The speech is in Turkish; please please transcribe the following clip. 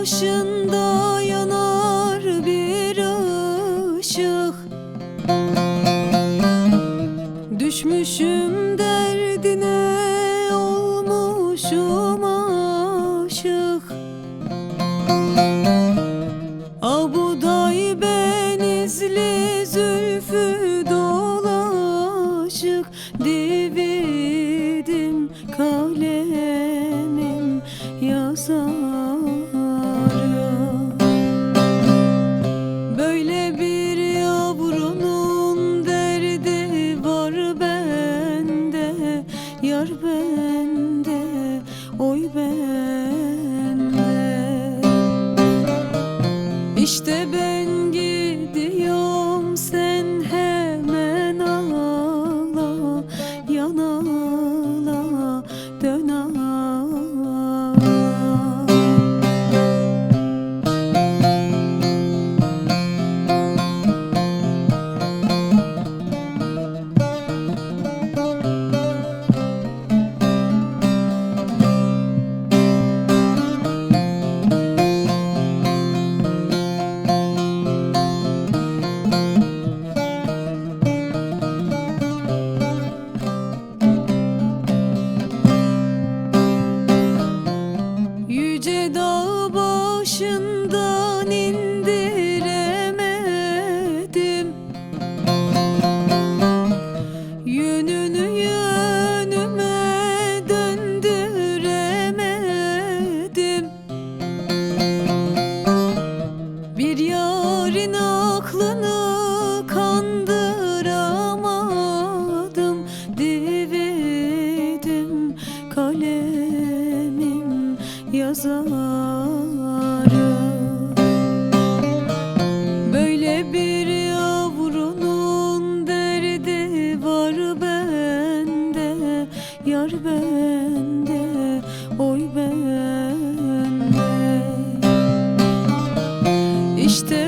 başında yanar bir ışık. Düşmüşüm derdine, olmuşum aşık. Abuday benizli, zülfü dolaşık. Dividim kalemim yazarı. Böyle bir yavrunun derdi var bende, yar bende, oy bende. İşte ben gidiyorum, sen hemen ağla, yanala, dön ağla. Yüce dağ başından indiremedim, yönünü yönüme döndüremedim. Bir yarın aklını kandıramadım. Dividim kalemim yazarı. Böyle bir yavrunun derdi var bende, yar bende, oy bende. İşte